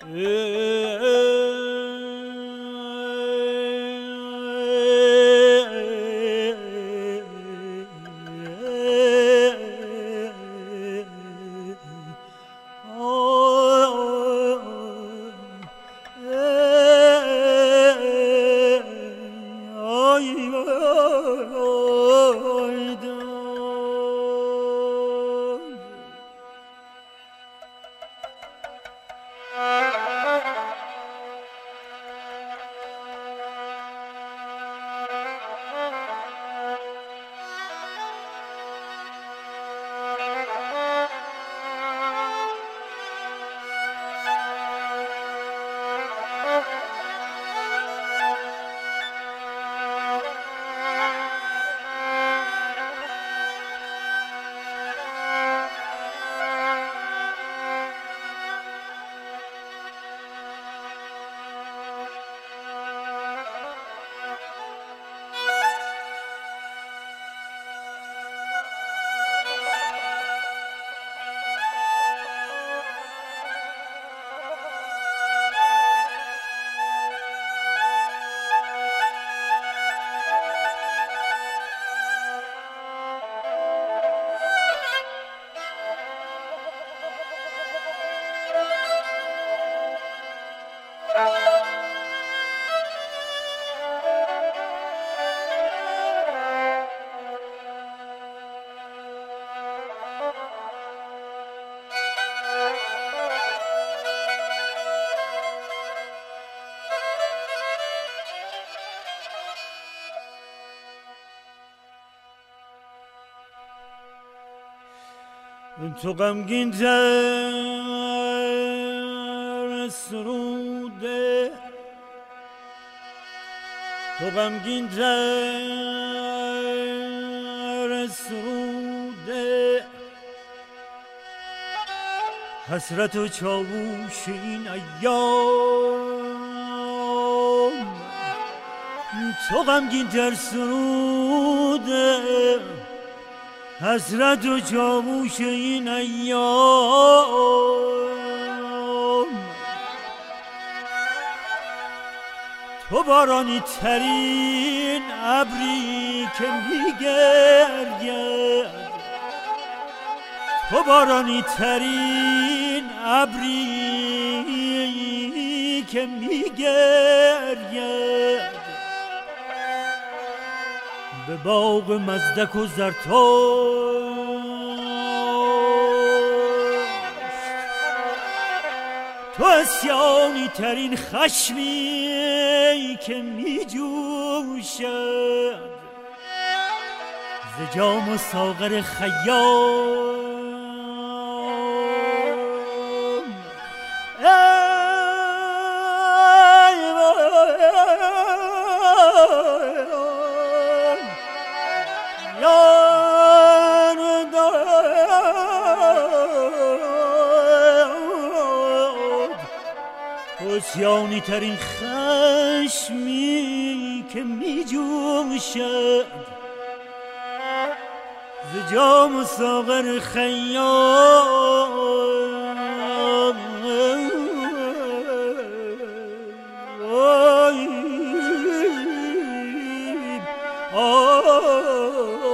تو غمگین تر سروده، تو غمگین تر سروده، حسرت و چاووش این ایام. تو غمگین تر سروده، حسرت و چاووش این ایام. تو بارانی ترین ابری که میگرید، تو بارانی ترین ابری که میگرید، به باغ مزدک و زرتشت. تو اسیانی ترین خشمی که می جوشد ز جام و ساغر خیام. اسیانی ترین خشمی که می جوشد ز جام و ساغر خیام. آی